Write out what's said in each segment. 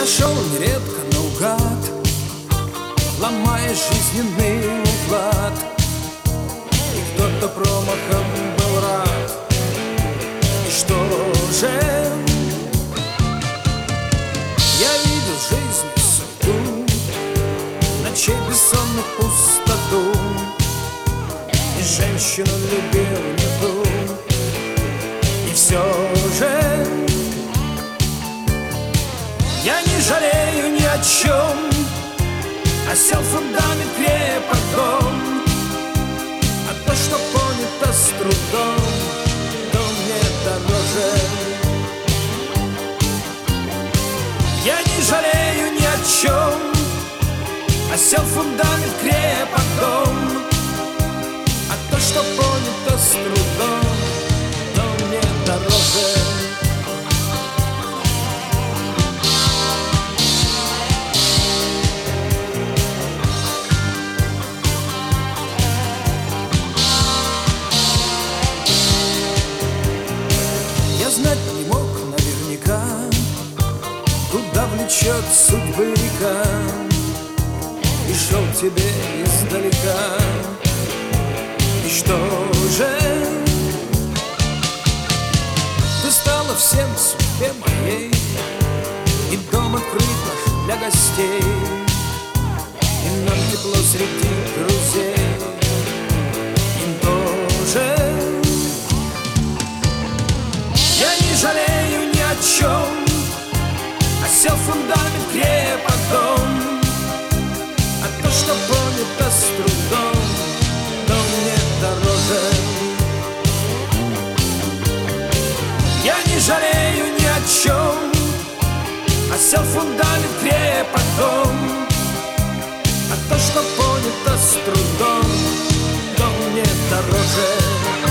шел нередко наугад, ломая жизненный уклад, и кто-то промахом был рад. И что же? Я видел жизнь и судьбу, ночей бессонных пустоту, и женщину любил не ту. И все же я не жалею ни о чем, осел фундамент крепок дом, а то, что понято с трудом, то мне дороже. Я не жалею ни о чем, осел фундамент крепок дом, а то, что понято с трудом, то мне дороже. Знать не мог наверняка, куда влечет судьбы река, и шел тебе издалека. И что же? Ты стала всем в судьбе моей, и дом открыт наш для гостей, и нам тепло среди друзей. Им тоже. Я не жалею ни о чем, осел фундамент крепок дом, а то, что понято с трудом, то мне дороже. Я не жалею ни о чем, осел фундамент крепок дом, а то, что понято с трудом, то мне дороже.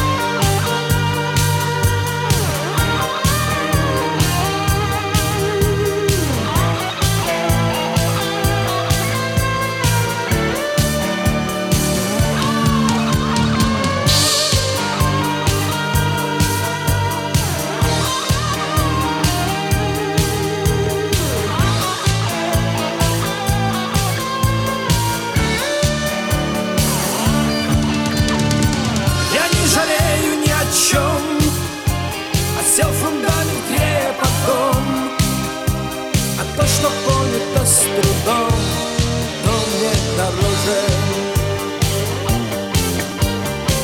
Осел фундамент крепок дом, а то, что понято с трудом, то мне дороже.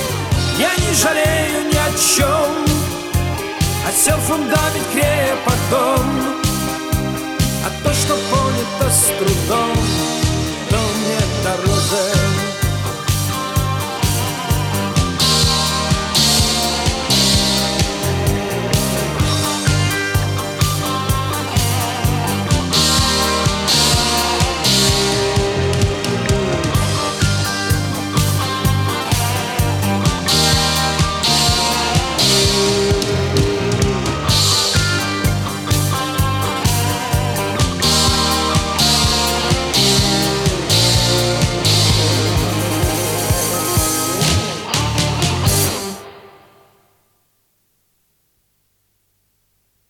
Я не жалею ни о чем, осел фундамент крепок